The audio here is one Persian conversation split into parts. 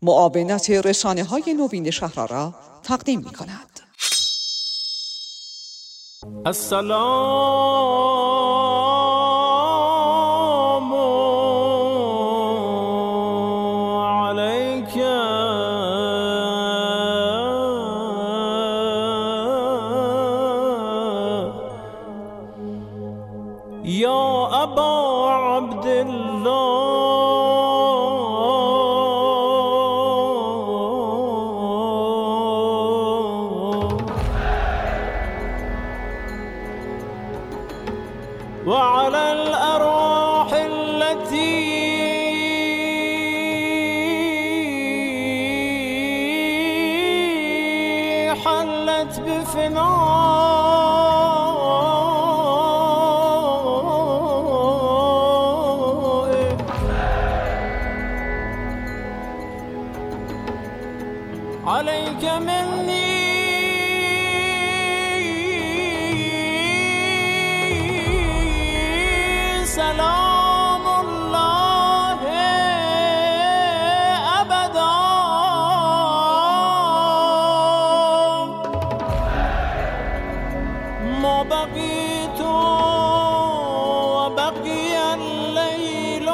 معاونت رسانه‌های نوین شهر را تقدیم می‌کند. السلام علیک یا ابا عبدالله وعلى الأرواح التي حلت بفنائه عليك مني سلام الله ابدا ما بقيت وبقي الليل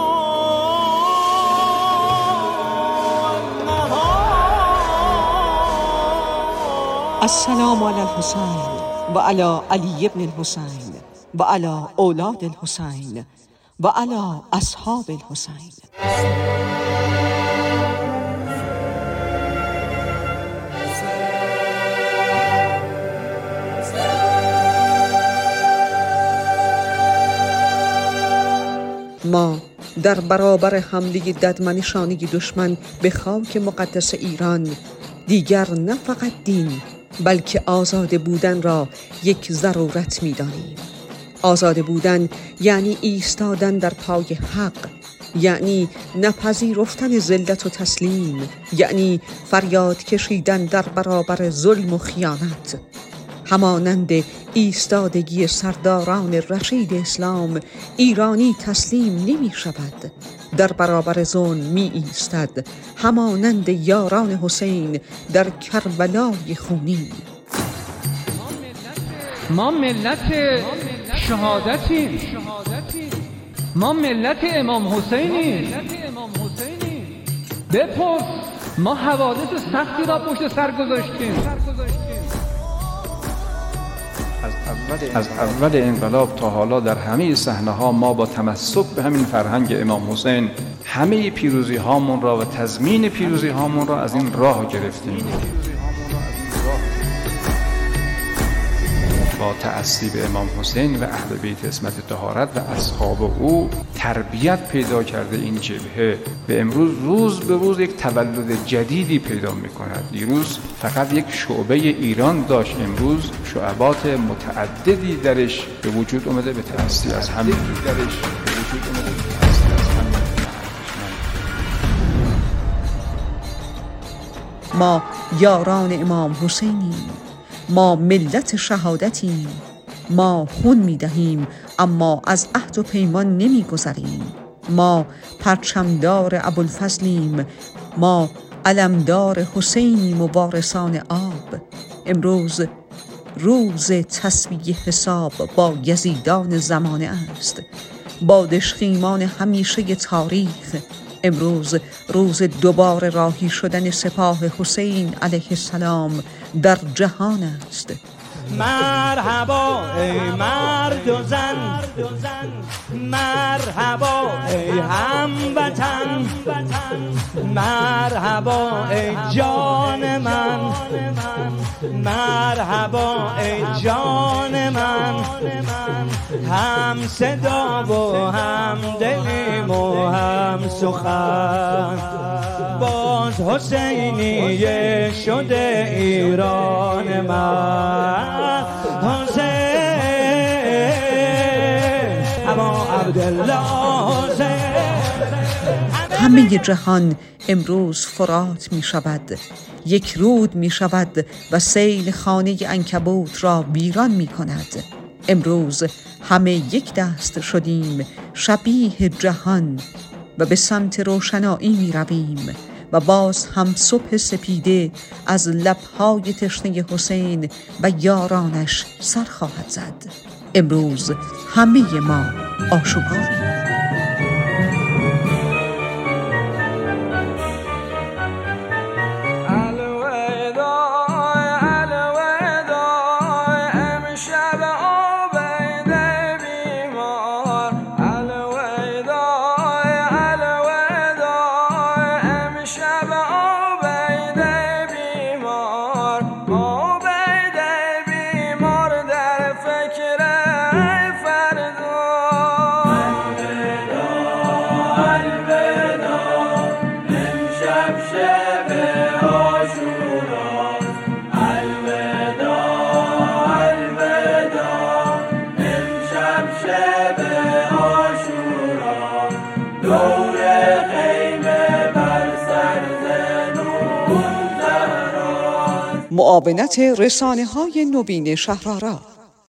والنهار. السلام علی الحسین و علی علی ابن الحسین و علی اولاد الحسین و علی اصحاب الحسین. ما در برابر حمله ددمنشانی دشمن به خاک مقدس ایران دیگر نه فقط دین بلکه آزاده بودن را یک ضرورت می‌دانیم. آزاده بودن یعنی ایستادن در پای حق، یعنی نپذیرفتن ذلت و تسلیم، یعنی فریاد کشیدن در برابر ظلم و خیانت. همانند ایستادگی سرداران رشید اسلام، ایرانی تسلیم نمی شود، در برابر ظلم می ایستد، همانند یاران حسین در کربلای خونین. ما ملت شهادتیم، ما ملت امام حسینیم. بپرس، ما حوادث سختی را پشت سر گذاشتیم. از اول انقلاب تا حالا در همه صحنه‌ها ما با تمسک به همین فرهنگ امام حسین همه پیروزی هامون را و تضمین پیروزی هامون را از این راه گرفتیم. با تأسی به امام حسین و اهل بیت عصمت طهارت و اصحاب او تربیت پیدا کرده این جبهه به امروز روز به روز یک تولد جدیدی پیدا می‌کند. دیروز فقط یک شعبه ایران داشت، امروز شعبات متعددی درش به وجود اومده به تأسی از همین ما یاران امام حسینیم، ما ملت شهادتیم، ما خون می دهیم اما از عهد و پیمان نمی گذریم. ما پرچمدار ابوالفضلیم، ما علمدار حسینیم و وارثان آب. امروز روز تسویه حساب با یزیدان زمانه است، با دشخیمان همیشه تاریخ. امروز روز دوباره راهی شدن سپاه حسین علیه السلام در جهان است. مرحبا ای مرد و زن، مرحبا ای هموطن، مرحبا ای جان من، مرحبا ای جان من. هم صدا و هم دلیم و هم سخن، باز حسینیه شده ایران من. حسین اما عبدالله حسین. همه جهان امروز فرات می شود، یک رود می شود و سیل خانه عنکبوت را ویران می کند. امروز همه یک دست شدیم شبیه جهان و به سمت روشنایی می رویم و باز هم صبح سپیده از لب‌های تشنه حسین و یارانش سر خواهد زد. امروز همه ما آشوباییم. معاونت رسانه‌های نوین شهرآرا